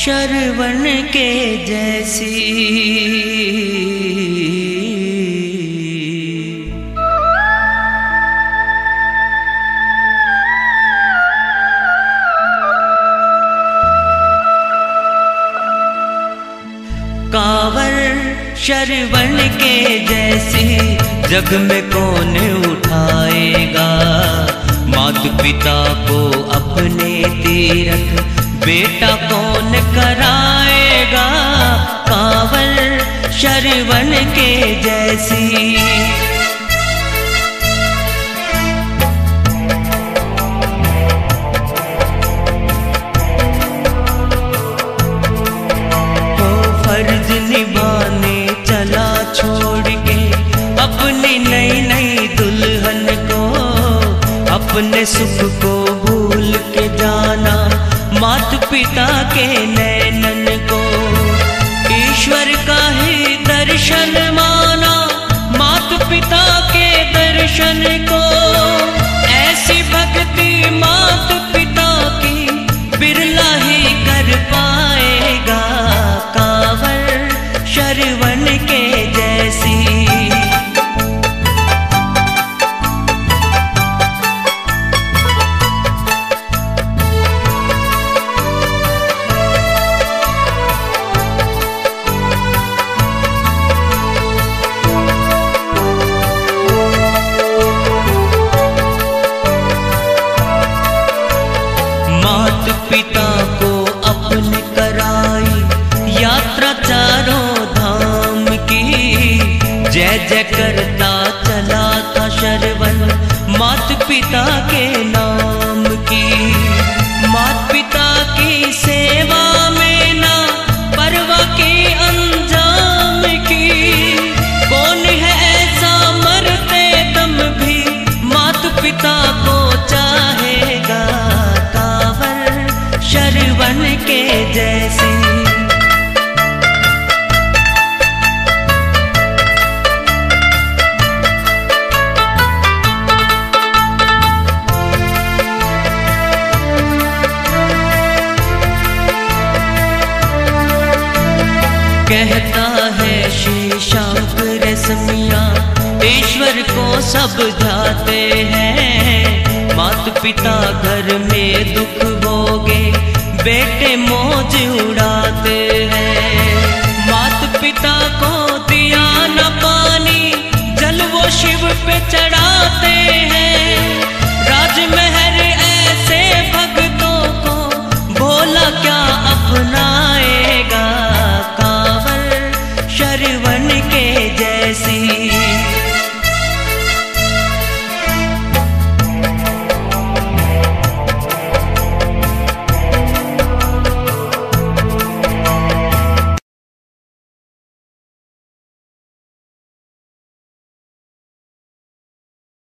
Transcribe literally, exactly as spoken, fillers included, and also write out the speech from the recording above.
श्रवण के जैसी। कांवर श्रवण के जैसी जग में कौन उठाएगा। माता पिता को अपने तीरथ बेटा कौन कराएगा। कांवर श्रवण के जैसी। फर्ज निभाने चला छोड़ के अपनी नई नई दुल्हन को। अपने सुख को भूल के जाना माता पिता के नैनन को। ईश्वर का ही दर्शन माना माता पिता के दर्शन को। ऐसी भक्ति माता पिता की बिरला ही कर पाएगा। कांवर श्रवण के जैसी। माता पिता को अपने कराई यात्रा चारों धाम की। जय जय करता चला था श्रवण माता पिता के नाम की। माता पिता की सेवा में ना परवाह की अंजाम की। कौन है ऐसा मरते दम भी माता पिता को चाहेगा। श्रवण के जैसी। कहता है शीशांक रश्मियाँ ईश्वर को सब जाते हैं। माता पिता घर में दुख भोगे बेटे मौज उड़ाते